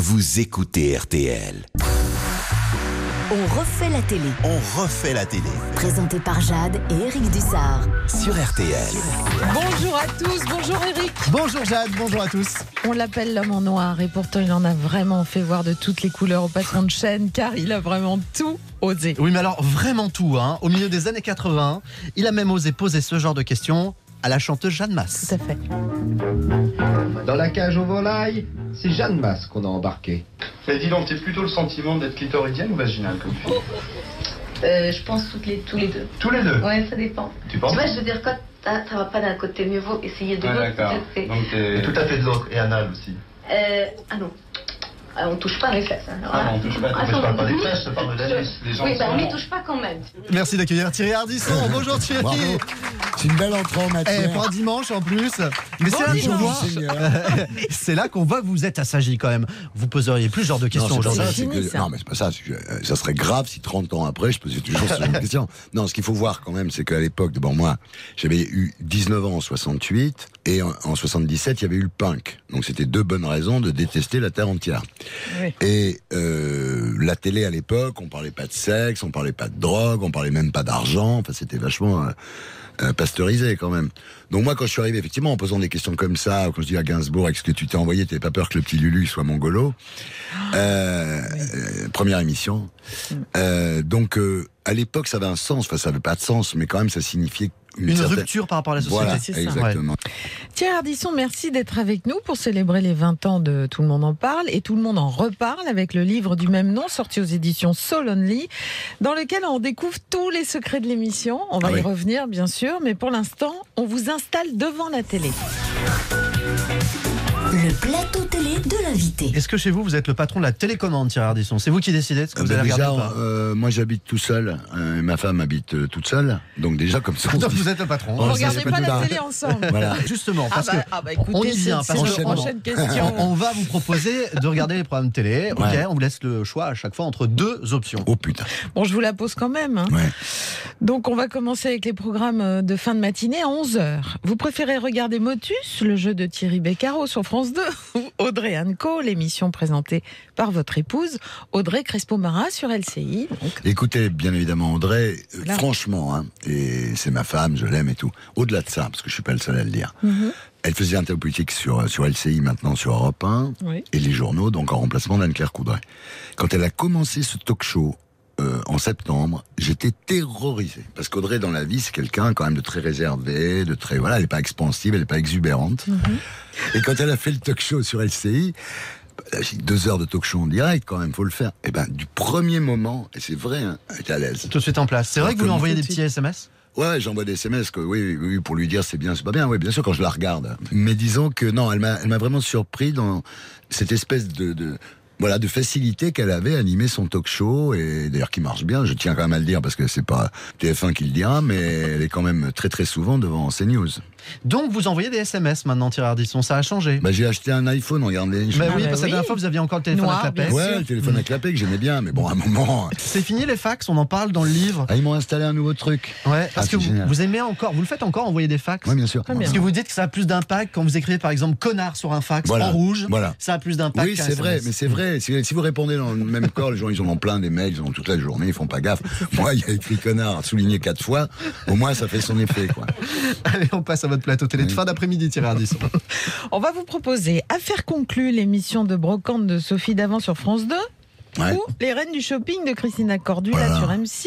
vous écoutez RTL. On refait la télé. On refait la télé. Présenté par Jade et Eric Dussard. Sur RTL. Bonjour à tous, bonjour Eric. Bonjour Jade, bonjour à tous. On l'appelle l'homme en noir et pourtant il en a vraiment fait voir de toutes les couleurs au patron de chaîne car il a vraiment tout osé. Oui mais alors vraiment tout, hein. Au milieu des années 80, il a même osé poser ce genre de questions à la chanteuse Jeanne Masse. Tout à fait. Dans la cage aux volailles, c'est Jeanne Masse qu'on a embarqué. Mais dis donc, t'as plutôt le sentiment d'être clitoridienne ou vaginale comme fille? Je pense tous les deux. Tous les deux? Ouais, ça dépend. Tu penses? Tu vois, je veux dire, quand ça va pas d'un côté, mieux vaut essayer de l'autre. D'accord. Donc t'es tout à fait de l'autre et anal aussi. Ah non. On touche pas les fesses. Hein. Ah non, on touche pas. Mais je parle pas des fesses, je parle de l'anus. Les gens oui, sont on n'y touche pas quand même. Merci d'accueillir Thierry Ardisson. Bonjour Thierry. Bravo. C'est une belle entrée en matière. Pour un dimanche en plus. Mais c'est là qu'on voit. C'est là qu'on voit que vous êtes assagi quand même. Vous poseriez plus ce genre de questions Non, c'est aujourd'hui. pas ça, c'est que- non, mais c'est pas ça. C'est que, ça serait grave si 30 ans après, je posais toujours ce genre de questions. Non, ce qu'il faut voir quand même, c'est qu'à l'époque, bon, moi, j'avais eu 19 ans en 68 et en 77, il y avait eu le punk. Donc c'était deux bonnes raisons de détester la terre entière. Oui. Et la télé à l'époque, on parlait pas de sexe, on parlait pas de drogue, on parlait même pas d'argent. Enfin, c'était vachement pasteurisé quand même. Donc moi, quand je suis arrivé, effectivement, en posant des questions comme ça, quand je dis à Gainsbourg, est-ce que tu t'es envoyé, t'avais pas peur que le petit Lulu soit mongolo? Première émission. Donc à l'époque, ça avait un sens. Enfin, ça avait pas de sens, mais quand même, ça signifiait Une certaine rupture par rapport à la société. Voilà, c'est ça. exactement. Thierry Ardisson, merci d'être avec nous pour célébrer les 20 ans de Tout le monde en parle et Tout le monde en reparle avec le livre du même nom sorti aux éditions So Lonely dans lequel on découvre tous les secrets de l'émission. On va y revenir bien sûr, mais pour l'instant, on vous installe devant la télé. Le plateau télé de l'invité. Est-ce que chez vous, vous êtes le patron de la télécommande, Thierry Ardisson? C'est vous qui décidez de ce que vous allez Déjà, regarder ou pas? moi j'habite tout seul, ma femme habite toute seule, donc déjà comme ça. on se Donc dit- vous êtes le patron. Oh, Vous ça, regardez c'est pas la tout télé ensemble. Voilà. Justement, parce que écoutez, on y vient, c'est parce notre que- prochaine question. on va vous proposer de regarder les programmes télé. Ok, Ouais. on vous laisse le choix à chaque fois entre deux options. Oh putain. Bon, je vous la pose quand même. Hein. Ouais. Donc, on va commencer avec les programmes de fin de matinée à 11h. Vous préférez regarder Motus, le jeu de Thierry Beccaro sur France 2, ou Audrey & Co, l'émission présentée par votre épouse, Audrey Crespo-Mara sur LCI. Donc, Écoutez, bien évidemment, Audrey, Là. franchement, hein, et c'est ma femme, je l'aime et tout. Au-delà de ça, parce que je suis pas le seul à le dire. Elle faisait interview politique sur LCI, maintenant sur Europe 1, oui. et les journaux, donc en remplacement d'Anne-Claire Coudray. Quand elle a commencé ce talk show, en septembre, j'étais terrorisé. Parce qu'Audrey, dans la vie, c'est quelqu'un quand même de très réservé, de très, voilà, elle est pas expansive, elle est pas exubérante. Et quand elle a fait le talk show sur LCI, j'ai 2 heures de talk show en direct, quand même, faut le faire. Et ben, du premier moment, et c'est vrai, hein, elle était à l'aise. Tout de suite en place. C'est vrai que vous lui envoyez des petits SMS? Ouais, j'envoie des SMS, que, oui, pour lui dire c'est bien, c'est pas bien. Oui, bien sûr, quand je la regarde. Mais disons que non, elle m'a vraiment surpris dans cette espèce de facilité qu'elle avait à animer son talk show, et d'ailleurs qui marche bien, je tiens quand même à le dire parce que c'est pas TF1 qui le dira, mais elle est quand même très très souvent devant CNews. Donc vous envoyez des SMS maintenant, Thierry Ardisson, ça a changé. Bah, j'ai acheté un iPhone, regardez. Bah oui, bah parce que la oui. dernière fois vous aviez encore le téléphone Noir, à clapet. bien Ouais, le téléphone à clapet que j'aimais bien, mais bon, à un moment, C'est fini les fax, on en parle dans le livre. ils m'ont installé un nouveau truc. Ouais, parce que c'est génial. vous aimez encore, vous le faites encore envoyer des fax? Ouais, bien sûr. Très bien. Parce que vous dites que ça a plus d'impact quand vous écrivez par exemple connard sur un fax Voilà. en rouge. Voilà. Ça a plus d'impact. Oui, qu'un c'est vrai, SMS. mais c'est vrai. Si vous répondez dans le même corps, les gens, ils en ont plein des mails, ils en ont toute la journée, ils font pas gaffe. Moi, il y a écrit connard souligné 4 fois, au moins ça fait son effet, quoi. Allez, on passe à votre plateau télé de fin d'après-midi, Thierry Ardisson. On va vous proposer Affaire conclue, l'émission de brocante de Sophie Davant sur France 2, Ouais. ou Les Reines du Shopping de Christina Cordula Voilà. sur M6,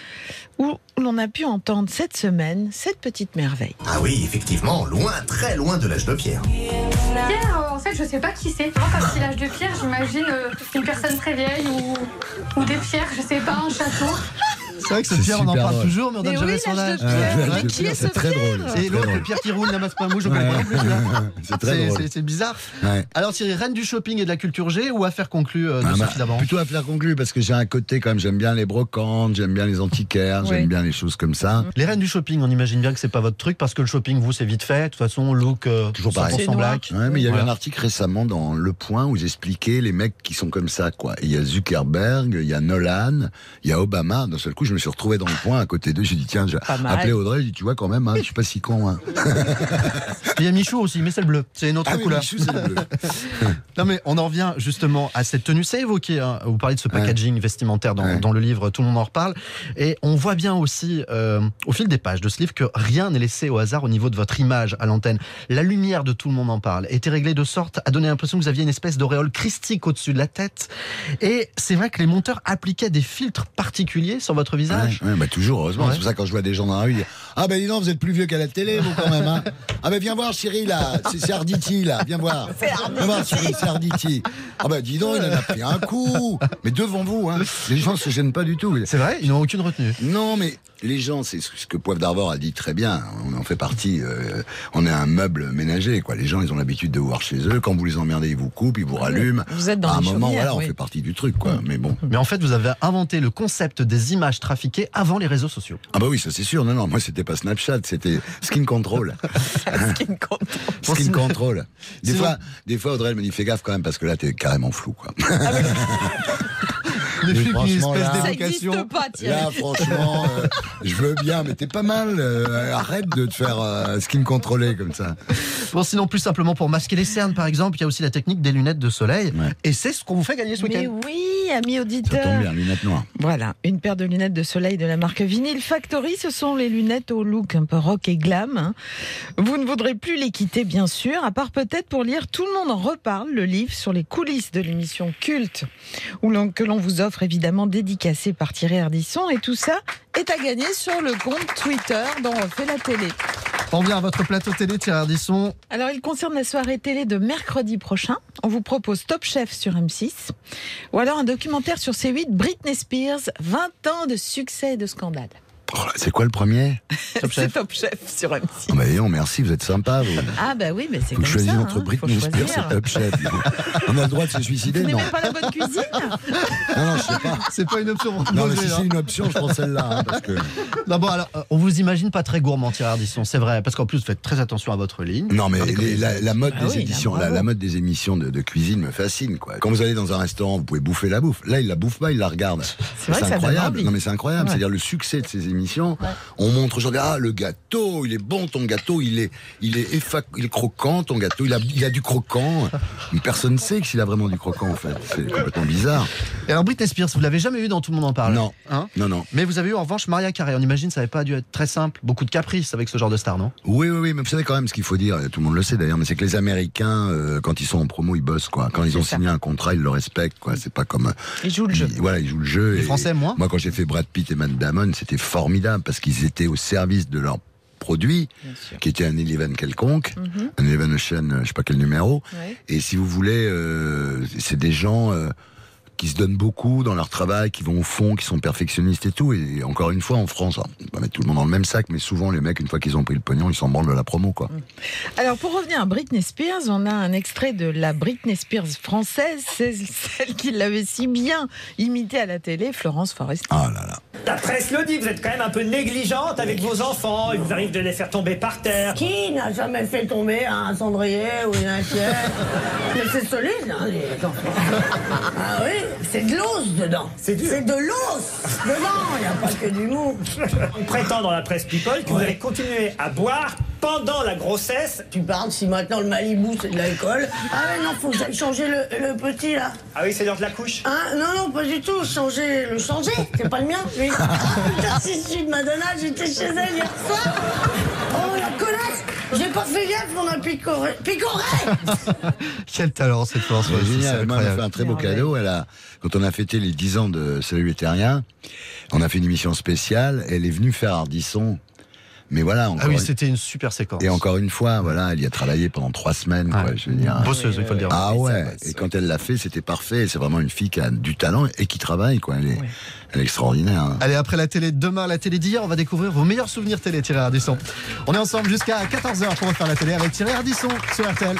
où l'on a pu entendre cette semaine cette petite merveille. Ah oui, effectivement, loin, très loin de l'âge de pierre. Pierre, en fait, je sais pas qui c'est. Moi, comme si l'âge de Pierre, j'imagine une personne très vieille ou des pierres, je sais pas, un château. C'est vrai que ce C'est Pierre, on en super parle drôle. toujours, mais on donne Mais jamais oui, son l'âge âge. de Pierre. Ouais, Mais qui est ce c'est très Pierre drôle. Et C'est l'autre, très le drôle. Pierre qui roule n'amasse pas un mouche, je connais pas non plus. C'est très drôle. C'est bizarre. Ouais. Alors Thierry, reine du shopping et de la culture G ou affaire conclue de Ah, bah, Sophie Davant? plutôt à faire conclure parce que j'ai un côté quand même, j'aime bien les brocantes, j'aime bien les antiquaires, Oui. j'aime bien les choses comme ça. Les reines du shopping, on imagine bien que c'est pas votre truc parce que le shopping, vous, c'est vite fait. De toute façon, look Toujours pareil. 100% C'est noir. black. Ouais, mais il y a eu Voilà. un article récemment dans Le Point où j'expliquais les mecs qui sont comme ça, quoi. Et il y a Zuckerberg, il y a Nolan, il y a Obama. D'un seul coup, je me me suis retrouvé dans le coin à côté d'eux. J'ai dit tiens, j'ai appelé Audrey. J'ai dit tu vois quand même, hein, je suis pas si con. Hein. Il y a Michou aussi, mais c'est le bleu. C'est une autre couleur. Michou, c'est le bleu. Non mais on en revient justement à cette tenue. C'est évoqué. Hein. Vous parlez de ce packaging vestimentaire dans le livre. Tout le monde en reparle. Et on voit bien aussi au fil des pages de ce livre que rien n'est laissé au hasard au niveau de votre image à l'antenne. La lumière de Tout le monde en parle était réglée de sorte à donner l'impression que vous aviez une espèce d'auréole christique au-dessus de la tête. Et c'est vrai que les monteurs appliquaient des filtres particuliers sur votre visage. Ouais, bah toujours, heureusement. Ouais. C'est pour ça que quand je vois des gens dans la rue, ils disent ah ben dis donc, vous êtes plus vieux qu'à la télé, vous quand même. Hein. Ah ben viens voir Cyril là, c'est Arditi là, viens voir. Viens voir Cyril, c'est Arditi. Ah ben dis donc, il en a pris un coup. Mais devant vous, hein, les gens se gênent pas du tout. C'est vrai, ils n'ont aucune retenue. Non, mais les gens, c'est ce que Poivre d'Arvor a dit très bien. On en fait partie. On est un meuble ménager, quoi. Les gens, ils ont l'habitude de vous voir chez eux. Quand vous les emmerdez, ils vous coupent, ils vous rallument. Vous êtes dans à un les moment, chaumières, voilà, on fait partie du truc, quoi. Mais bon. Mais en fait, vous avez inventé le concept des images trafiquées avant les réseaux sociaux. Ah bah oui, ça c'est sûr. Non, moi c'était pas Snapchat, c'était Skin Control. Skin Control. Skin Control. Des fois, Audrey elle me dit fais gaffe quand même parce que là t'es carrément flou, quoi. Une espèce ça d'évocation. n'existe pas, tiens. Là, franchement, je veux bien, mais t'es pas mal. Arrête de te faire skin contrôler comme ça. Bon, sinon, plus simplement pour masquer les cernes, par exemple, il y a aussi la technique des lunettes de soleil. Ouais. Et c'est ce qu'on vous fait gagner ce week-end. Mais oui, amis auditeurs. Ça tombe bien, lunettes noires. Voilà, une paire de lunettes de soleil de la marque Vinyl Factory. Ce sont les lunettes au look un peu rock et glam. Hein. Vous ne voudrez plus les quitter, bien sûr, à part peut-être pour lire Tout le monde en reparle, le livre sur les coulisses de l'émission culte, que l'on vous offre évidemment dédicacé par Thierry Ardisson. Et tout ça est à gagner sur le compte Twitter dont on fait la télé. On vient à votre plateau télé, Thierry Ardisson. Alors, il concerne la soirée télé de mercredi prochain. On vous propose Top Chef sur M6. Ou alors un documentaire sur C8, Britney Spears, 20 ans de succès et de scandale. Oh là, c'est quoi le premier? C'est Top Chef sur M6. Oh bah non, merci, vous êtes sympa. Vous. Ah bah oui, mais c'est comme ça. Faut choisir entre Britney Spears et Top Chef. On a le droit de se suicider, vous non? Vous n'aimez pas la bonne cuisine? Non, je sais pas. C'est pas une option. Non, mais si c'est une option, je prends celle-là. Hein, parce que... Non, bon, alors, on vous imagine pas très gourmand, Thierry Ardisson, c'est vrai, parce qu'en plus, vous faites très attention à votre ligne. Non, mais la mode des éditions, la mode des émissions de cuisine me fascine, quoi. Quand vous allez dans un restaurant, vous pouvez bouffer la bouffe. Là, il la bouffe pas, il la regarde. C'est incroyable. Non, mais c'est incroyable. Ouais. C'est-à-dire le succès de ces émissions. Ouais. On montre aujourd'hui, le gâteau, il est bon ton gâteau, il est croquant ton gâteau, il a du croquant. Mais personne ne sait s'il a vraiment du croquant en fait. C'est complètement bizarre. Et alors Britney Spears, vous l'avez jamais eu dans Tout le monde en parle? Non. Hein? Non. Mais vous avez eu en revanche Mariah Carey. On imagine ça n'avait pas dû être très simple, beaucoup de caprices avec ce genre de star, non? Oui, mais vous savez quand même ce qu'il faut dire, tout le monde le sait d'ailleurs, mais c'est que les Américains, quand ils sont en promo, ils bossent quoi. Quand ils ont signé un contrat, ils le respectent quoi. C'est pas comme ils jouent le jeu. Voilà, ils jouent le jeu. Les Français moins. Moi, quand j'ai fait Brad Pitt et Matt Damon, c'était formidable parce qu'ils étaient au service de leur produit, qui était un Eleven quelconque, un Eleven Ocean, je sais pas quel numéro. Ouais. Et si vous voulez, c'est des gens qui se donnent beaucoup dans leur travail, qui vont au fond, qui sont perfectionnistes et tout. Et encore une fois, en France, on va mettre tout le monde dans le même sac, mais souvent les mecs, une fois qu'ils ont pris le pognon, ils s'en branlent de la promo, quoi. Alors pour revenir à Britney Spears, on a un extrait de la Britney Spears française, c'est celle qui l'avait si bien imitée à la télé, Florence Foresti. Ah là là. La presse le dit, vous êtes quand même un peu négligente avec vos enfants, il vous arrive de les faire tomber par terre. Qui n'a jamais fait tomber un cendrier ou une assiette? Mais c'est solide, hein, les enfants. Ah oui, c'est de l'os dedans. C'est de l'os dedans, il n'y a pas que du mou. On prétend dans la presse People que vous allez continuer à boire pendant la grossesse. Tu parles si maintenant le Malibu c'est de l'alcool. Ah ouais, non, faut que j'aille changer le petit là. Ah oui, c'est l'heure de la couche. Hein? Non, pas du tout, changer, c'est pas le mien, lui. Putain, si je suis de Madonna, j'étais chez elle hier soir. Oh la connasse, j'ai pas fait gaffe, on a picoré. Quel talent cette Florence. C'est génial, elle a fait un très beau cadeau. Quand on a fêté les 10 ans de Salut les Terriens, on a fait une émission spéciale, elle est venue faire Ardisson. Mais voilà. C'était une super séquence. Et encore une fois, voilà, elle y a travaillé pendant 3 semaines, quoi. Je veux dire. Bosseuse, il faut le dire. Ah ouais. Et quand elle l'a fait, c'était parfait. C'est vraiment une fille qui a du talent et qui travaille, quoi. Elle est extraordinaire. Hein. Allez, après la télé, demain, la télé d'hier, on va découvrir vos meilleurs souvenirs télé, Thierry Ardisson. On est ensemble jusqu'à 14h pour refaire la télé avec Thierry Ardisson sur RTL.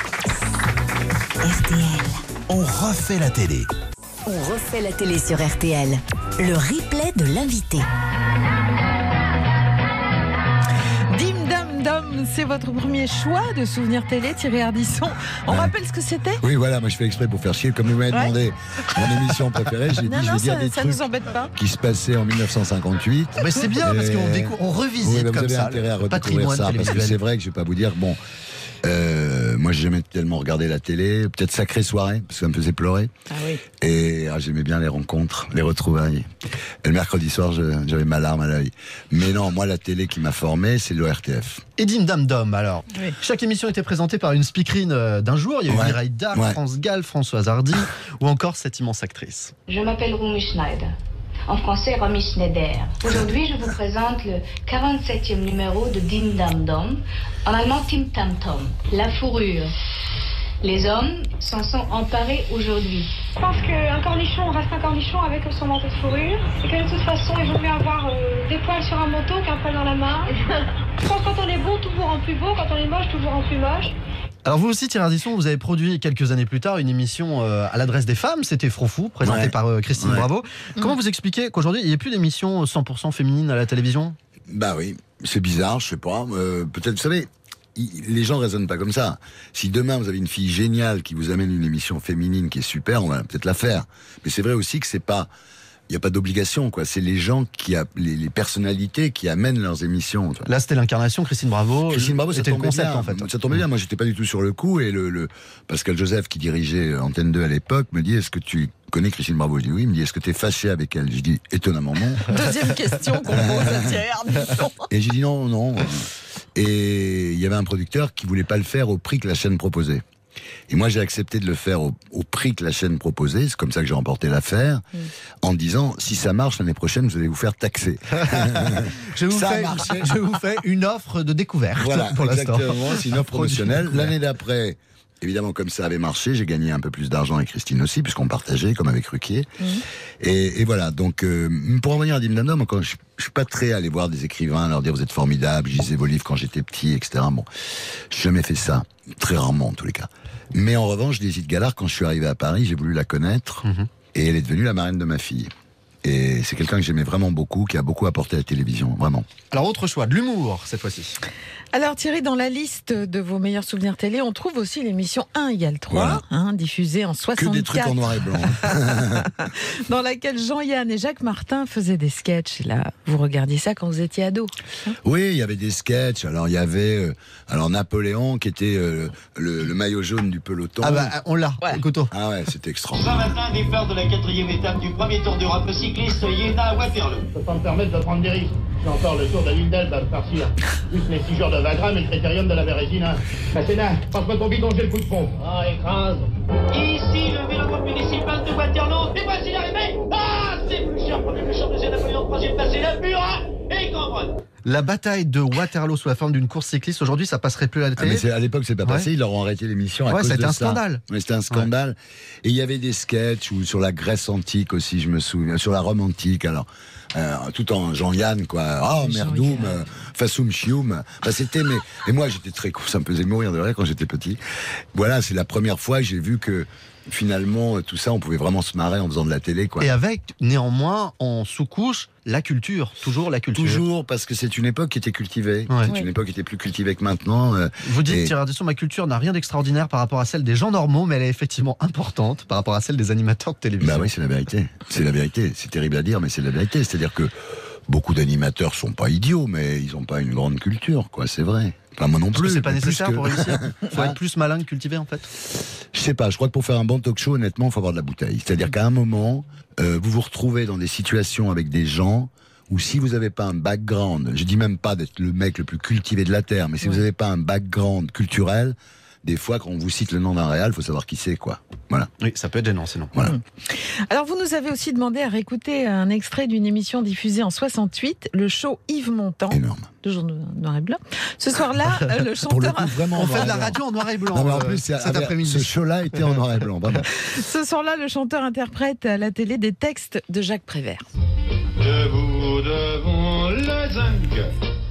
RTL. On refait la télé. On refait la télé sur RTL. Le replay de l'invité. Dim Dam Dam c'est votre premier choix de souvenir télé, Thierry Ardisson. On rappelle ce que c'était ? Oui, voilà, moi je fais exprès pour faire chier. Comme vous m'avez demandé mon émission préférée, j'ai dit je vais dire des ça trucs nous embête pas. qui se passaient en 1958. Mais c'est bien parce qu'on revisite comme vous avez ça intérêt à le redécouvrir patrimoine ça, parce que télévisuel. c'est vrai que je vais pas vous dire, bon, moi j'ai jamais tellement regardé la télé, peut-être Sacrée Soirée, parce que ça me faisait pleurer. Ah oui. Et j'aimais bien les rencontres, les retrouvailles. Et le mercredi soir, j'avais ma larme à l'œil. Mais non, moi la télé qui m'a formé, c'est l'ORTF. Et Dim Dam Dom, alors. Oui. Chaque émission était présentée par une speakerine d'un jour. Il y a eu Mireille Dac, France Gall, Françoise Hardy, ou encore cette immense actrice. Je m'appelle Romy Schneider. En français, Romy Schneider. Aujourd'hui, je vous présente le 47e numéro de Dim Dam Dom. En allemand, Tim Tam Tom. La fourrure. Les hommes s'en sont emparés aujourd'hui. Je pense qu'un cornichon reste un cornichon avec son manteau de fourrure. Et que de toute façon, il vaut mieux avoir des poils sur un manteau qu'un poil dans la main. Je pense que quand on est beau, toujours en plus beau. Quand on est moche, toujours en plus moche. Alors vous aussi, Thierry Ardisson, vous avez produit quelques années plus tard une émission à l'adresse des femmes. C'était Froufou, présentée par Christine Bravo. Comment vous expliquez qu'aujourd'hui, il n'y a plus d'émissions 100% féminines à la télévision ? Bah oui, c'est bizarre, je sais pas. Peut-être, vous savez, les gens raisonnent pas comme ça. Si demain vous avez une fille géniale qui vous amène une émission féminine qui est super, on va peut-être la faire. Mais c'est vrai aussi que c'est pas... Il n'y a pas d'obligation, quoi. C'est les gens les personnalités qui amènent leurs émissions. Là, c'était l'incarnation, Christine Bravo. Christine Bravo, c'était le concept, en fait. Ça tombait bien. Moi, j'étais pas du tout sur le coup. Et le Pascal Joseph, qui dirigeait Antenne 2 à l'époque, me dit, est-ce que tu connais Christine Bravo? Je dis oui. Il me dit, est-ce que tu es fâché avec elle? Je dis, étonnamment non. Deuxième question qu'on pose à Thierry Ardisson. Et j'ai dit non. Et il y avait un producteur qui voulait pas le faire au prix que la chaîne proposait. Et moi, j'ai accepté de le faire au prix que la chaîne proposait. C'est comme ça que j'ai remporté l'affaire, en disant, si ça marche l'année prochaine, vous allez vous faire taxer. Je vous fais une offre de découverte. Voilà, pour l'instant. Exactement, c'est une offre promotionnelle. L'année d'après, évidemment, comme ça avait marché, j'ai gagné un peu plus d'argent avec Christine aussi, puisqu'on partageait, comme avec Ruquier. Et voilà, donc, pour en venir à Dim Dam Dom, encore, je suis pas très à aller voir des écrivains, leur dire vous êtes formidables, je lisais vos livres quand j'étais petit, etc. Bon, j'ai jamais fait ça. Très rarement, en tous les cas. Mais en revanche, Daisy de Galard, quand je suis arrivé à Paris, j'ai voulu la connaître, et elle est devenue la marraine de ma fille. Et c'est quelqu'un que j'aimais vraiment beaucoup, qui a beaucoup apporté à la télévision, vraiment. Alors, autre choix, de l'humour, cette fois-ci. Alors Thierry, dans la liste de vos meilleurs souvenirs télé, on trouve aussi l'émission 1 égale 3, voilà. Diffusée en 64. Que des trucs en noir et blanc. Dans laquelle Jean-Yann et Jacques Martin faisaient des sketchs. Et là, vous regardiez ça quand vous étiez ado. Oui, il y avait des sketchs. Alors, il y avait Napoléon, qui était le maillot jaune du peloton. Ah bah, on l'a, écoute-toi. Ah ouais, c'était extraordinaire. Ce matin, départ de la 4e étape du premier Tour d'Europe cycliste Iéna Waterloo. Je peux pas me permettre de prendre des risques. J'ai encore le tour de l'île d'Elbe à me farcir. Plus les 6 jours de Wagram et le critérium de la Bérésine. Masséna, passe-moi ton bidon, j'ai le coup de pompe. Ah, écrase. Ici, le vélodrome municipal de Waterloo. Et voici l'arrivée. Ah, c'est plus cher, premier plus cher, deuxième Napoléon, troisième passé, la Burin et Cambronne. La bataille de Waterloo sous la forme d'une course cycliste, aujourd'hui, ça passerait plus à la télé. Mais à l'époque, c'est pas passé. Ils leur ont arrêté l'émission à cause de ça. C'était un scandale. Ouais, c'était un scandale. Et il y avait des sketchs sur la Grèce antique aussi, je me souviens, sur la Rome antique. Alors, tout en Jean-Yann, quoi. Ah, merdoum, fasoum chioum. Bah, c'était, mais, et moi, j'étais très court, ça me faisait mourir de rire quand j'étais petit. Voilà, c'est la première fois que j'ai vu que, finalement, tout ça, on pouvait vraiment se marrer en faisant de la télé, quoi. Et avec, néanmoins, en sous-couche, la culture. Toujours la culture. Toujours, parce que c'est une époque qui était cultivée. Ouais. C'est une époque qui était plus cultivée que maintenant. Vous dites, Thierry Ardisson, ma culture n'a rien d'extraordinaire par rapport à celle des gens normaux, mais elle est effectivement importante par rapport à celle des animateurs de télévision. Bah oui, c'est la vérité. C'est la vérité. C'est terrible à dire, mais c'est la vérité. C'est-à-dire que beaucoup d'animateurs sont pas idiots, mais ils ont pas une grande culture, quoi. C'est vrai. Enfin, moi non plus. C'est pas nécessaire pour réussir. Faut être plus malin que cultivé, en fait. Je sais pas. Je crois que pour faire un bon talk show, honnêtement, il faut avoir de la bouteille. C'est-à-dire qu'à un moment, vous vous retrouvez dans des situations avec des gens où si vous n'avez pas un background, je dis même pas d'être le mec le plus cultivé de la Terre, mais si vous n'avez pas un background culturel, des fois, quand on vous cite le nom d'un réal, il faut savoir qui c'est, quoi. Voilà. Oui, ça peut être gênant, sinon. Voilà. Alors, vous nous avez aussi demandé à réécouter un extrait d'une émission diffusée en 68, le show Yves Montand. Énorme. Toujours noir et blanc. Ce soir-là, le chanteur... Pour le coup, vraiment, on fait de la radio en noir et blanc. Non, mais en plus, cet après-midi. Ce show-là était en noir et blanc, vraiment. Ce soir-là, le chanteur interprète à la télé des textes de Jacques Prévert. Debout devant le zinc,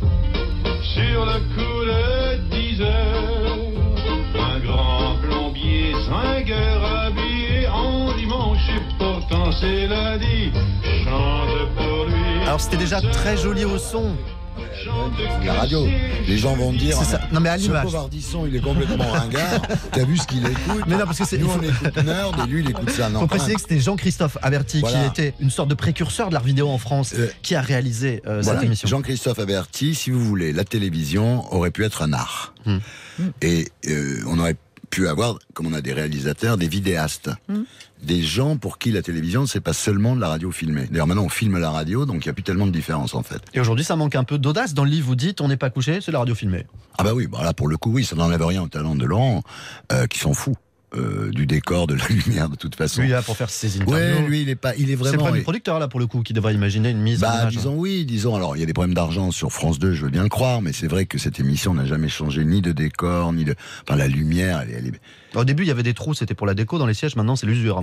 sur le coup de 10 heures, un grand plombier zingueur habillé en dimanche, et pourtant c'est lundi, chante pour lui. Alors c'était déjà très joli au son. La radio. Les gens vont dire. C'est ça. Non, mais à ce l'image. pauvre Ardisson, il est complètement ringard. T'as vu ce qu'il écoute? Mais non, parce que c'est. Nous, on écoute Nerd et lui, il écoute ça. Il faut préciser que c'était Jean-Christophe Averty qui était une sorte de précurseur de l'art vidéo en France, qui a réalisé cette émission. Jean-Christophe Averty, si vous voulez, la télévision aurait pu être un art. Et on aurait pu avoir, comme on a des réalisateurs, des vidéastes. Des gens pour qui la télévision, c'est pas seulement de la radio filmée. D'ailleurs, maintenant, on filme la radio, donc il n'y a plus tellement de différence, en fait. Et aujourd'hui, ça manque un peu d'audace. Dans le livre, vous dites, on n'est pas couché, c'est la radio filmée. Ah bah oui, bah là, pour le coup, oui, ça n'enlève rien au talent de Laurent, qui s'en fout. Du décor, de la lumière, de toute façon. Lui, là, pour faire ses interviews. Ouais, lui, il est vraiment. C'est le problème du producteur, là, pour le coup, qui devrait imaginer une mise en image. Disons, alors, il y a des problèmes d'argent sur France 2, je veux bien le croire, mais c'est vrai que cette émission n'a jamais changé ni de décor, ni de. Enfin, la lumière, elle est. Au début, il y avait des trous, c'était pour la déco dans les sièges, maintenant, c'est l'usure.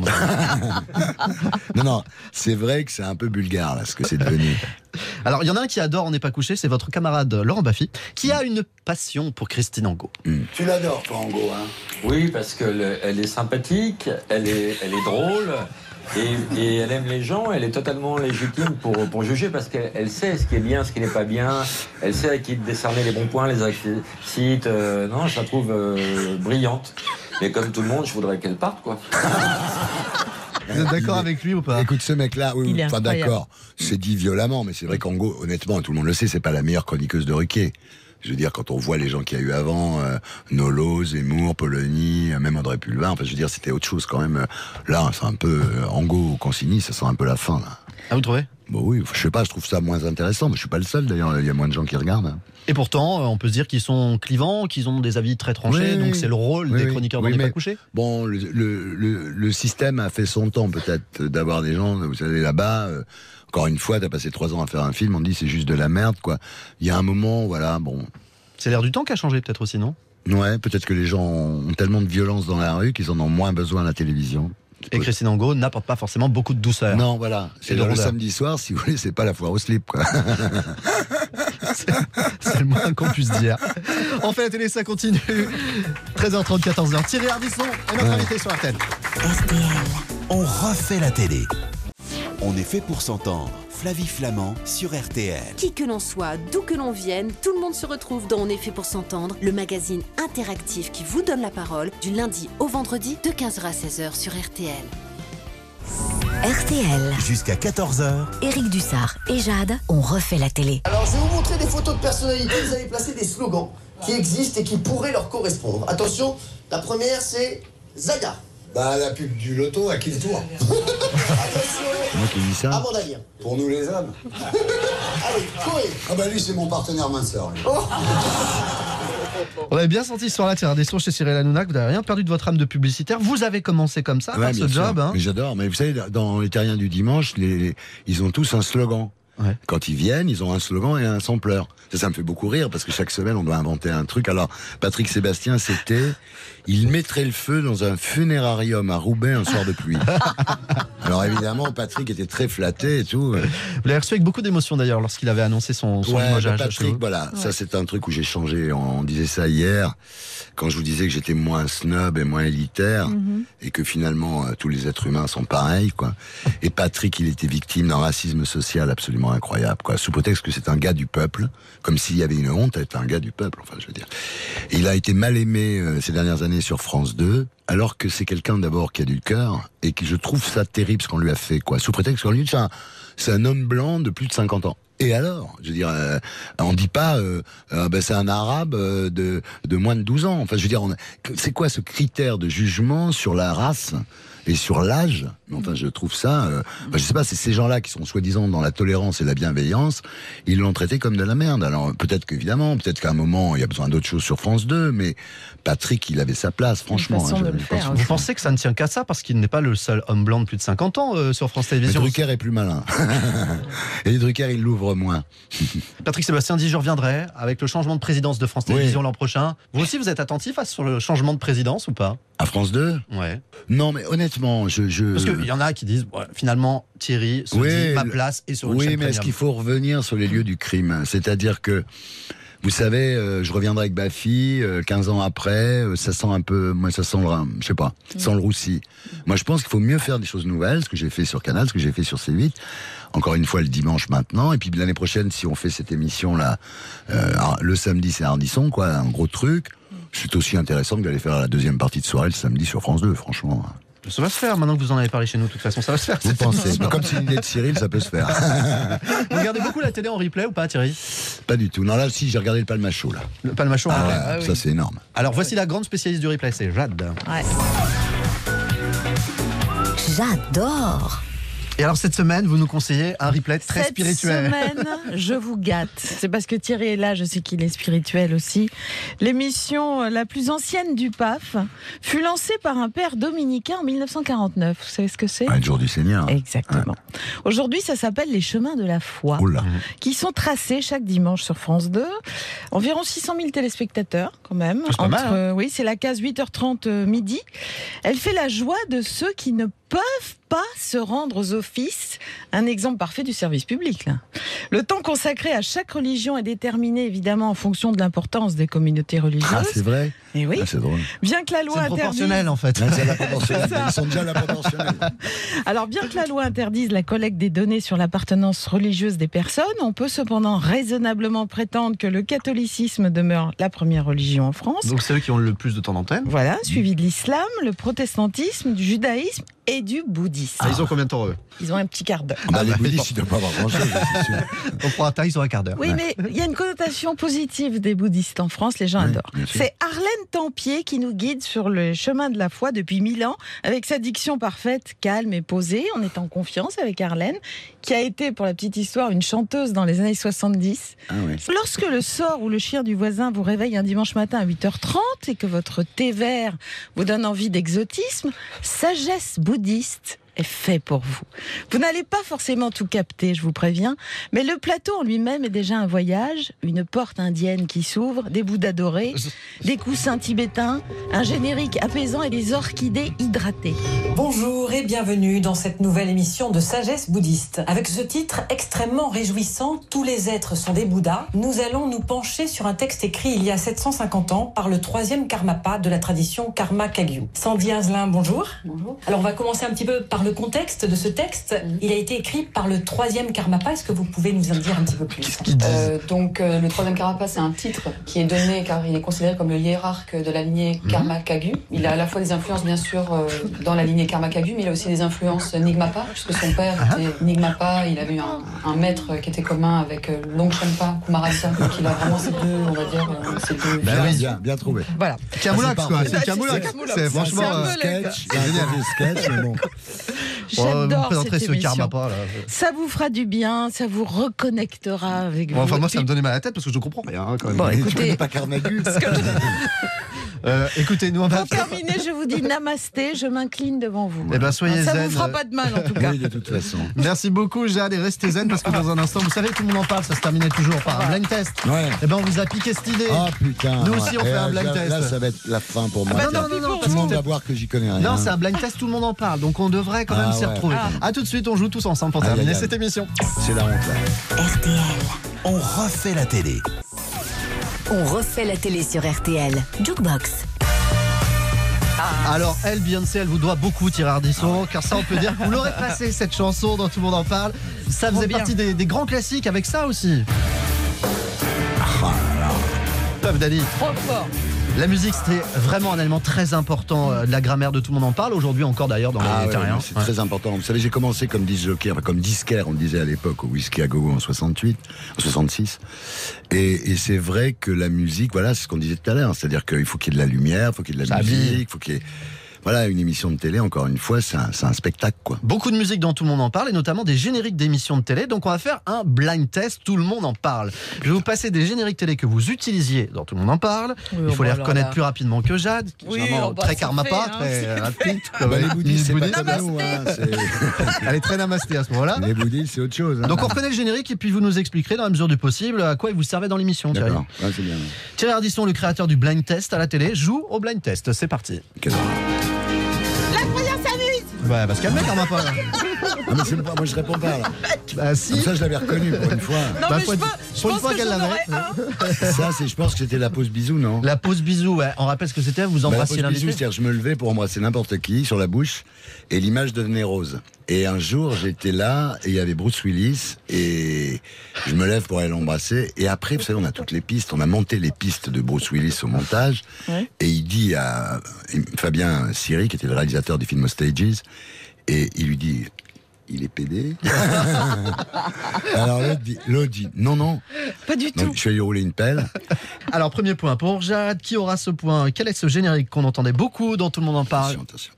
Non, c'est vrai que c'est un peu bulgare, là, ce que c'est devenu. Alors, il y en a un qui adore On n'est pas couché, c'est votre camarade Laurent Baffy, qui a une passion pour Christine Angot. Tu l'adores, toi, Angot, hein? Oui, parce qu'elle est sympathique, elle est drôle, et elle aime les gens, elle est totalement légitime pour juger, parce qu'elle sait ce qui est bien, ce qui n'est pas bien, elle sait à qui décerner les bons points, les accidents. Non, je la trouve brillante. Et comme tout le monde, je voudrais qu'elle parte, quoi. Vous êtes d'accord avec lui ou pas? Écoute, ce mec-là, oui, enfin d'accord, c'est dit violemment, mais c'est vrai qu'Angot, honnêtement, tout le monde le sait, c'est pas la meilleure chroniqueuse de Ruquier. Je veux dire, quand on voit les gens qu'il y a eu avant, Nolo, Zemmour, Polony, même Audrey Pulvar, enfin, je veux dire, c'était autre chose quand même. Là, c'est un peu Angot, Consigny, ça sent un peu la fin, là. Ah, vous trouvez? Bon, oui, je sais pas, je trouve ça moins intéressant, mais je suis pas le seul d'ailleurs, il y a moins de gens qui regardent. Hein. Et pourtant, on peut se dire qu'ils sont clivants, qu'ils ont des avis très tranchés, donc c'est le rôle des chroniqueurs d'On n'est pas couché. Bon, le système a fait son temps peut-être d'avoir des gens, vous savez, là-bas. Encore une fois, t'as passé 3 ans à faire un film, on dit c'est juste de la merde, quoi. Il y a un moment, voilà, bon. C'est l'air du temps qui a changé, peut-être aussi, non? Ouais, peut-être que les gens ont tellement de violence dans la rue qu'ils en ont moins besoin à la télévision. Et Christine Angot n'apporte pas forcément beaucoup de douceur. Non, voilà. C'est le samedi soir, si vous voulez, c'est pas la foire au slip, quoi. c'est le moins qu'on puisse dire. En fait, la télé, ça continue. 13h30, 14h. Thierry Ardisson est notre invité sur RTL. RTL. On refait la télé. On est fait pour s'entendre. Flavie Flamand sur RTL. Qui que l'on soit, d'où que l'on vienne, tout le monde se retrouve dans On est fait pour s'entendre, le magazine interactif qui vous donne la parole du lundi au vendredi de 15h à 16h sur RTL. RTL. Jusqu'à 14h. Éric Dussard et Jade, on refait la télé. Alors je vais vous montrer des photos de personnalités, vous allez placer des slogans qui existent et qui pourraient leur correspondre. Attention, la première c'est Zaya. Bah la pub du loto à qui le tour? C'est moi qui dis ça. Amanda Lear. Pour nous les hommes. Ah oui, Coé. Ah bah lui c'est mon partenaire minceur. On avait bien senti ce soir-là, Thierry Ardisson chez Cyril Hanouna, que vous n'avez rien perdu de votre âme de publicitaire. Vous avez commencé comme ça, par ce job. Hein. Mais j'adore. Mais vous savez, dans les Terriens du dimanche, ils ont tous un slogan. Ouais. Quand ils viennent, ils ont un slogan et un sampleur. Ça me fait beaucoup rire parce que chaque semaine, on doit inventer un truc. Alors, Patrick Sébastien, c'était « Il mettrait le feu dans un funérarium à Roubaix un soir de pluie ». Alors évidemment, Patrick était très flatté et tout. Vous l'avez reçu avec beaucoup d'émotion d'ailleurs lorsqu'il avait annoncé son limogeage. Patrick, voilà, ça c'est un truc où j'ai changé. On disait ça hier, quand je vous disais que j'étais moins snob et moins élitaire, et que finalement tous les êtres humains sont pareils, quoi. Et Patrick, il était victime d'un racisme social absolument incroyable, quoi. Sous prétexte que c'est un gars du peuple, comme s'il y avait une honte à être un gars du peuple, enfin je veux dire. Et il a été mal aimé ces dernières années sur France 2, alors que c'est quelqu'un d'abord qui a du cœur, et que je trouve ça terrible ce qu'on lui a fait, quoi. Sous prétexte qu'on lui dit c'est un homme blanc de plus de 50 ans. Et alors, je veux dire, on dit pas, c'est un arabe de moins de 12 ans. Enfin, je veux dire, c'est quoi ce critère de jugement sur la race et sur l'âge? Enfin, je trouve ça, je sais pas, c'est ces gens-là qui sont soi-disant dans la tolérance et la bienveillance, ils l'ont traité comme de la merde. Alors, peut-être qu'à un moment, il y a besoin d'autre chose sur France 2, mais Patrick, il avait sa place, franchement. Vous pensez que ça ne tient qu'à ça, parce qu'il n'est pas le seul homme blanc de plus de 50 ans sur France Télévisions? Mais Drucker est plus malin. Et Drucker, il l'ouvre moins. Patrick Sébastien dit, je reviendrai avec le changement de présidence de France Télévisions l'an prochain. Vous aussi, vous êtes attentif sur le changement de présidence ou pas? À France 2? Ouais. Non, mais honnêtement, parce qu'il y en a qui disent, finalement, Thierry se dit, ma place est sur une chaîne mais est-ce qu'il faut revenir sur les lieux du crime? C'est-à-dire que, Vous savez, je reviendrai avec ma fille, 15 ans après, ça sent un peu, moi ça sent je sais pas, ça sent le roussi. Moi je pense qu'il faut mieux faire des choses nouvelles, ce que j'ai fait sur Canal, ce que j'ai fait sur C8, encore une fois le dimanche maintenant, et puis l'année prochaine si on fait cette émission-là, le samedi c'est Ardisson, quoi, un gros truc, c'est aussi intéressant que d'aller faire la deuxième partie de soirée le samedi sur France 2, franchement. Ça va se faire, maintenant que vous en avez parlé chez nous, de toute façon, ça va se faire. Vous pensez, comme c'est une idée de Cyril, ça peut se faire. Vous regardez beaucoup la télé en replay ou pas, Thierry? Pas du tout. Non, là, si, j'ai regardé le Palmacho, là. Le Palmacho en replay. Ça, c'est énorme. Alors, voici la grande spécialiste du replay, c'est Jade. Ouais. J'adore. Et alors, cette semaine, vous nous conseillez un replay très spirituel. Cette semaine, je vous gâte. C'est parce que Thierry est là, je sais qu'il est spirituel aussi. L'émission la plus ancienne du PAF fut lancée par un père dominicain en 1949. Vous savez ce que c'est? Le jour du Seigneur. Exactement. Ouais. Aujourd'hui, ça s'appelle les chemins de la foi, qui sont tracés chaque dimanche sur France 2. Environ 600 000 téléspectateurs, quand même. C'est pas mal, hein. Oui, c'est la case 8h30 midi. Elle fait la joie de ceux qui ne peuvent pas se rendre aux offices. Un exemple parfait du service public, là. Le temps consacré à chaque religion est déterminé évidemment en fonction de l'importance des communautés religieuses. Ah, c'est vrai. Et oui. Ah, c'est drôle. Bien que la loi interdise... proportionnel, en fait. C'est la proportionnelle. Ils sont déjà à la proportionnelle. Alors, bien que la loi interdise la collecte des données sur l'appartenance religieuse des personnes, on peut cependant raisonnablement prétendre que le catholicisme demeure la première religion en France. Donc, c'est eux qui ont le plus de temps d'antenne. Voilà, suivi de l'islam, le protestantisme, du judaïsme et du bouddhisme. Ah, ils ont combien de temps, eux? Ils ont un petit quart d'heure. Les bouddhistes, ils ne doivent pas avoir grand-chose, c'est sûr. On prend un taille, ils ont un quart d'heure. Oui, mais il y a une connotation positive des bouddhistes en France, les gens adorent. C'est Arlène Tempier qui nous guide sur le chemin de la foi depuis 1000 ans, avec sa diction parfaite, calme et posée. On est en confiance avec Arlène, qui a été, pour la petite histoire, une chanteuse dans les années 70. Ah oui. Lorsque le sort ou le chien du voisin vous réveille un dimanche matin à 8h30 et que votre thé vert vous donne envie d'exotisme, sagesse bouddhiste est fait pour vous. Vous n'allez pas forcément tout capter, je vous préviens, mais le plateau en lui-même est déjà un voyage, une porte indienne qui s'ouvre, des bouddhas dorés, des coussins tibétains, un générique apaisant et des orchidées hydratées. Bonjour et bienvenue dans cette nouvelle émission de Sagesse bouddhiste. Avec ce titre extrêmement réjouissant, tous les êtres sont des bouddhas, nous allons nous pencher sur un texte écrit il y a 750 ans par le 3e Karmapa de la tradition Karma Kagyu. Sandy Azlin, bonjour. Bonjour. Alors on va commencer un petit peu par le contexte de ce texte. Il a été écrit par le 3e Karmapa. Est-ce que vous pouvez nous en dire un petit peu plus? Le 3e Karmapa, c'est un titre qui est donné car il est considéré comme le hiérarque de la lignée Karma Kagyu. Il a à la fois des influences, bien sûr, dans la lignée Karma Kagyu, mais il a aussi des influences Nyingmapa, puisque son père était Nyingmapa. Il avait eu un maître qui était commun avec Longchenpa Kumarasa. Donc il a vraiment ces deux, on va dire, ces deux. Bien trouvé. Voilà. Camoulax, quoi. C'est Camoulax. C'est franchement sketch. Sketch, mais bon. J'adore cette ce émission. Karmapa, là. Ça vous fera du bien, ça vous reconnectera avec vous. Enfin, moi, ça me donnait mal à la tête parce que je comprends rien, quand même. Bon, écoutez, tu connais pas Karmagu. Écoutez, nous on va... Pour terminer, je vous dis namasté, je m'incline devant vous. Eh ben, soyez ça zen. vous fera pas de mal en tout cas. Oui, de toute façon. Merci beaucoup, Jade, et restez zen parce que dans un instant, vous savez, tout le monde en parle, ça se terminait toujours par un blind test. Ouais. Eh ben, on vous a piqué cette idée. Oh putain. Nous aussi, on fait un blind test. Là, ça va être la fin pour moi. Non, tout le monde va voir que j'y connais rien. Non, c'est un blind test, tout le monde en parle, donc on devrait quand même s'y retrouver. A tout de suite, on joue tous ensemble pour terminer cette émission. C'est la honte là. RTL, on refait la télé. On refait la télé sur RTL. Jukebox. Alors, elle, Beyoncé, elle vous doit beaucoup, Thierry Ardisson, car ça, on peut dire que vous l'aurez passé, cette chanson dont tout le monde en parle. Ça faisait partie des grands classiques avec ça aussi. Puff Daddy. Trop fort. La musique, c'était vraiment un élément très important de la grammaire de Tout le monde en parle. Aujourd'hui encore d'ailleurs dans les terriens. C'est très important. Vous savez, j'ai commencé comme disjockey, comme disquaire, on disait à l'époque, au Whisky à Gogo en 66. Et c'est vrai que la musique, voilà, c'est ce qu'on disait tout à l'heure. C'est-à-dire qu'il faut qu'il y ait de la lumière, il faut qu'il y ait de la musique, il faut qu'il y ait... Voilà, une émission de télé, encore une fois, c'est un spectacle, quoi. Beaucoup de musique dont tout le monde en parle, et notamment des génériques d'émissions de télé. Donc on va faire un blind test, tout le monde en parle. Je vais vous passer des génériques télé que vous utilisiez dans Tout le monde en parle. Oui, il faut les reconnaître plus rapidement que Jade. Oui, très Karmapa, très rapide. Les bouddhistes, c'est pas pas nous. Elle est très namasté à ce moment-là. Les bouddhistes, c'est autre chose. Donc on reconnaît le générique et puis vous nous expliquerez dans la mesure du possible à quoi il vous servait dans l'émission. D'accord, c'est bien. Thierry Ardisson, le créateur du blind test à la télé, joue au blind test. C'est parti. Ouais, bah se calmer, Karma Paul. Ah, mais c'est pas, moi je réponds pas là. Bah si. Comme ça je l'avais reconnu pour une fois. Non, mais pour une fois qu'elle l'avait. Ça, je pense que c'était la pause bisou, non? La pause bisou, ouais. On rappelle ce que c'était, vous embrassiez la pause bisou, l'invité. c'est-à-dire je me levais pour embrasser n'importe qui sur la bouche et l'image devenait rose. Et un jour, j'étais là et il y avait Bruce Willis et je me lève pour aller l'embrasser. Et après, vous savez, on a toutes les pistes. On a monté les pistes de Bruce Willis au montage. Ouais. Et il dit à Fabien Siri, qui était le réalisateur des films Stages, et il lui dit... Il est pédé. Alors l'autre dit non. Pas du tout. Donc, je vais lui rouler une pelle. Alors premier point pour Jade. Qui aura ce point? Quel est ce générique qu'on entendait beaucoup, dont tout le monde en parle? Attention.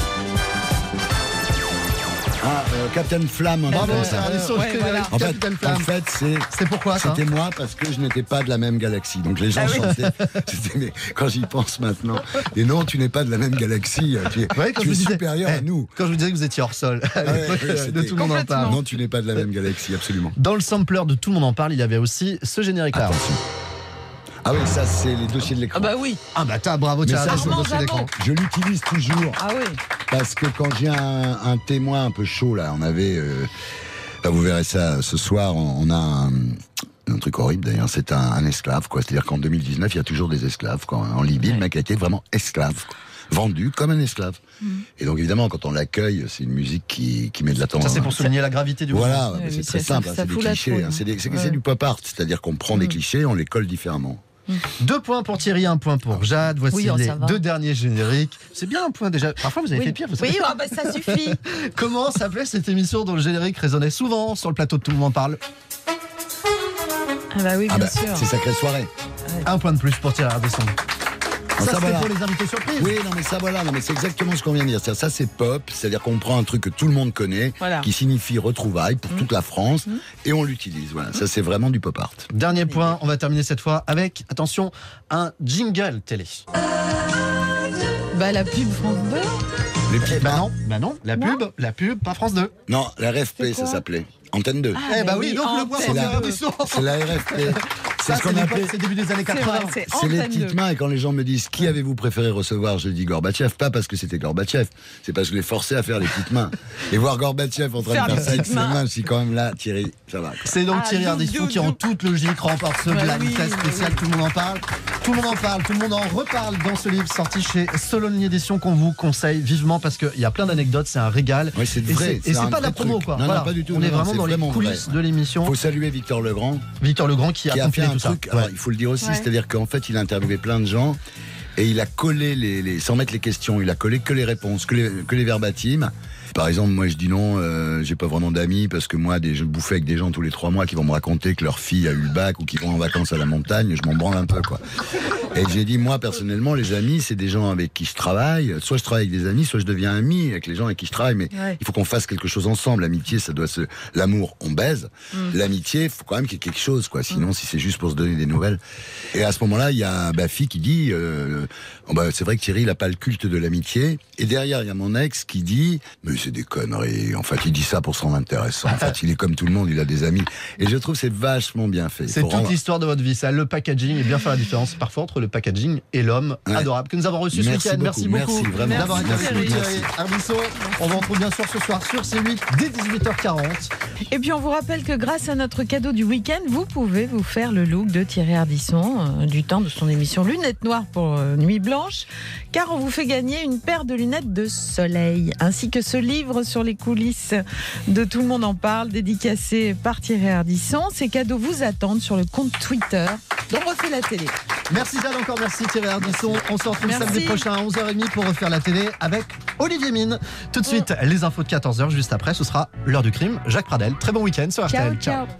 Captain Flamme. Bravo, En fait, c'est pourquoi ça? C'était moi parce que je n'étais pas de la même galaxie. Donc les gens chantaient. Mais quand j'y pense maintenant, et non, tu n'es pas de la même galaxie. Tu es supérieur à nous. Quand je vous disais que vous étiez hors sol, de tout le monde en parle. Non, tu n'es pas de la même galaxie, absolument. Dans le sampler de Tout le monde en parle, il y avait aussi ce générique-là. Ah oui, ça c'est les dossiers de l'écran. Ah bah oui. Ah bah bravo, tu as le dossier d'écran. Je l'utilise toujours. Ah oui. Parce que quand j'ai un témoin un peu chaud là, on avait, vous verrez ça ce soir, on a un truc horrible d'ailleurs, c'est un esclave quoi. C'est-à-dire qu'en 2019, il y a toujours des esclaves quoi. En Libye, le mec a été vraiment esclave, quoi. Vendu comme un esclave. Et donc évidemment, quand on l'accueille, c'est une musique qui met de la tendance. Ça c'est pour souligner la gravité du moment. Voilà, ouais, c'est très simple, c'est des clichés. C'est du pop art, c'est-à-dire qu'on prend des clichés, on les colle différemment. 2 points pour Thierry, 1 point pour Jade. Voici les 2 derniers génériques. C'est bien un point déjà. Parfois vous avez fait pire, vous savez. Oui, bah, ça suffit. Comment s'appelait cette émission dont le générique résonnait souvent sur le plateau de Tout le monde en parle? Ah bah oui, bien sûr. C'est Sacrée Soirée. 1 point de plus pour Thierry Ardisson. Ça c'est voilà. pour les invités surprises. Oui, non mais ça voilà, non mais c'est exactement ce qu'on vient de dire. Ça c'est pop, c'est-à-dire qu'on prend un truc que tout le monde connaît, qui signifie retrouvailles pour toute la France, et on l'utilise. Voilà, ça c'est vraiment du pop art. Dernier point, on va terminer cette fois avec, attention, un jingle télé. Bah la pub France 2. Bah non, la pub, pas France 2. Non, la RFP ça s'appelait. Antenne 2. Oui, donc le point c'est la RFP. C'est ce qu'on appelait. C'est début des années 80. C'est les petites mains. Et quand les gens me disent qui avez-vous préféré recevoir, je dis Gorbatchev. Pas parce que c'était Gorbatchev, c'est parce que je l'ai forcé à faire les petites mains. Et voir Gorbatchev en train de faire ça avec ses mains, je suis quand même là, Thierry, ça va. C'est donc Thierry Ardisson qui, en toute logique, remporte ce blind test spécial. Tout le monde en parle. Tout le monde en parle. Tout le monde en reparle dans ce livre sorti chez Solonny Édition qu'on vous conseille vivement parce qu'il y a plein d'anecdotes. C'est un régal. Oui, c'est vrai. Et c'est pas de la promo, quoi. Non, pas du tout. On est vraiment dans les coulisses de l'émission. Il faut saluer Victor Legrand. Victor Legrand qui a fait un truc. Alors, il faut le dire aussi, c'est-à-dire qu'en fait, il a interviewé plein de gens et il a collé sans mettre les questions, il a collé que les réponses, que les verbatims. Par exemple, moi je dis non, j'ai pas vraiment d'amis parce que moi je bouffais avec des gens tous les 3 mois qui vont me raconter que leur fille a eu le bac ou qui vont en vacances à la montagne, je m'en branle un peu quoi. Et j'ai dit moi personnellement les amis c'est des gens avec qui je travaille, soit je travaille avec des amis, soit je deviens ami avec les gens avec qui je travaille, mais il faut qu'on fasse quelque chose ensemble. L'amitié ça doit l'amour on baise, l'amitié il faut quand même qu'il y ait quelque chose quoi, sinon si c'est juste pour se donner des nouvelles. Et à ce moment-là il y a Bafi qui dit c'est vrai que Thierry il a pas le culte de l'amitié, et derrière il y a mon ex qui dit mais c'est des conneries. En fait, il dit ça pour se rendre intéressant. En fait, il est comme tout le monde, il a des amis. Et je trouve que c'est vachement bien fait. C'est toute l'histoire de votre vie, ça. Le packaging et bien faire la différence parfois entre le packaging et l'homme adorable que nous avons reçu ce week-end. Merci beaucoup d'avoir été avec nous, Thierry Ardisson. On vous retrouve bien sûr ce soir sur C8 dès 18h40. Et puis on vous rappelle que grâce à notre cadeau du week-end, vous pouvez vous faire le look de Thierry Ardisson du temps de son émission Lunettes Noires pour Nuit Blanche, car on vous fait gagner une paire de lunettes de soleil, ainsi que ce livre sur les coulisses de Tout le monde en parle, dédicacé par Thierry Ardisson. Ces cadeaux vous attendent sur le compte Twitter dont refait la télé. Merci Jade, encore merci Thierry Ardisson. On se retrouve samedi prochain à 11h30 pour refaire la télé avec Olivier Mine. Tout de suite, les infos de 14h, juste après, ce sera l'heure du crime. Jacques Pradel, très bon week-end sur RTL. Ciao.